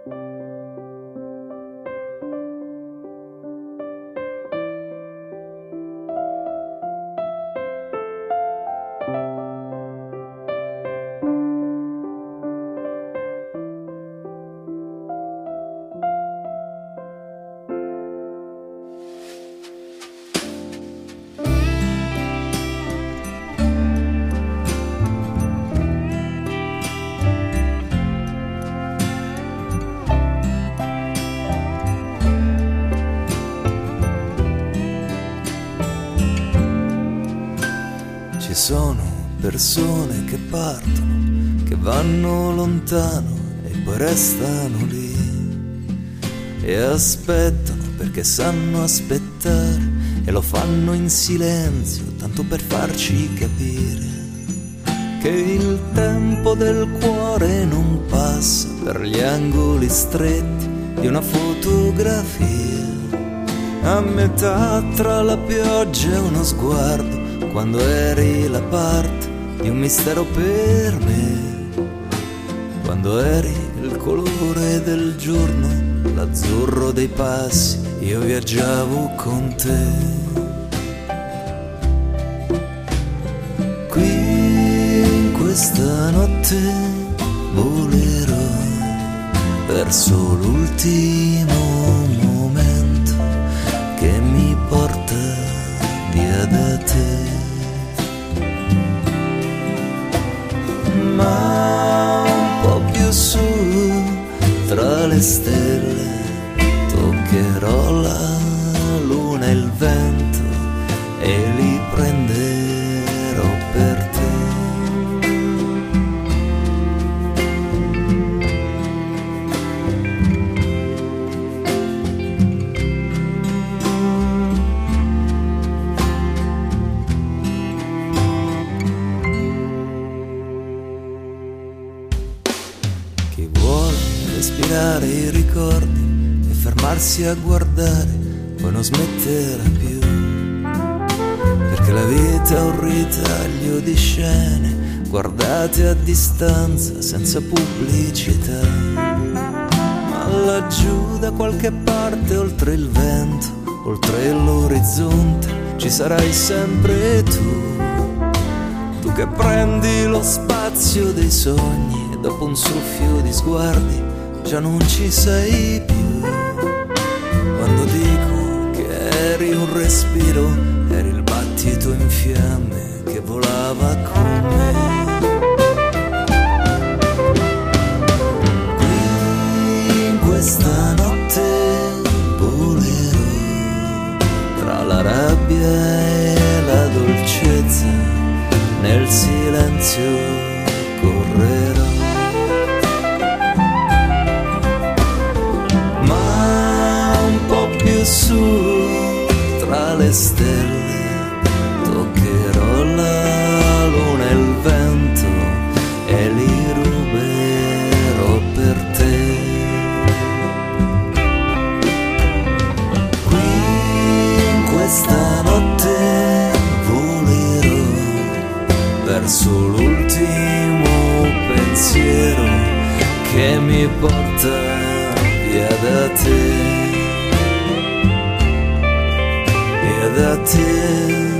Ci sono persone che partono, che vanno lontano e poi restano lì e aspettano perché sanno aspettare e lo fanno in silenzio, tanto per farci capire che il tempo del cuore non passa per gli angoli stretti di una fotografia, a metà tra la pioggia e uno sguardo, quando eri la parte di un mistero per me, quando eri il colore del giorno, l'azzurro dei passi, io viaggiavo con te. Qui in questa notte volerò verso l'ultimo momento che mi porta via da te. Ma un po' più su, tra le stelle, toccherò la luna e il vento e li prenderò per te. Chi vuole respirare i ricordi e fermarsi a guardare, poi non smetterà più, perché la vita è un ritaglio di scene guardate a distanza senza pubblicità. Ma laggiù da qualche parte, oltre il vento, oltre l'orizzonte, ci sarai sempre tu che prendi lo spazio dei sogni e dopo un soffio di sguardi già non ci sei più. Quando dico che eri un respiro, eri il battito in fiamme che volava con me. Qui in questa notte volerò tra la rabbia e la dolcezza, nel silenzio correrò. Ma un po' più su, tra le stelle, toccherò la luna e il vento e li ruberò per te. Qui in questa notte volerò verso l'ultimo pensiero che mi porta via da te, via da te.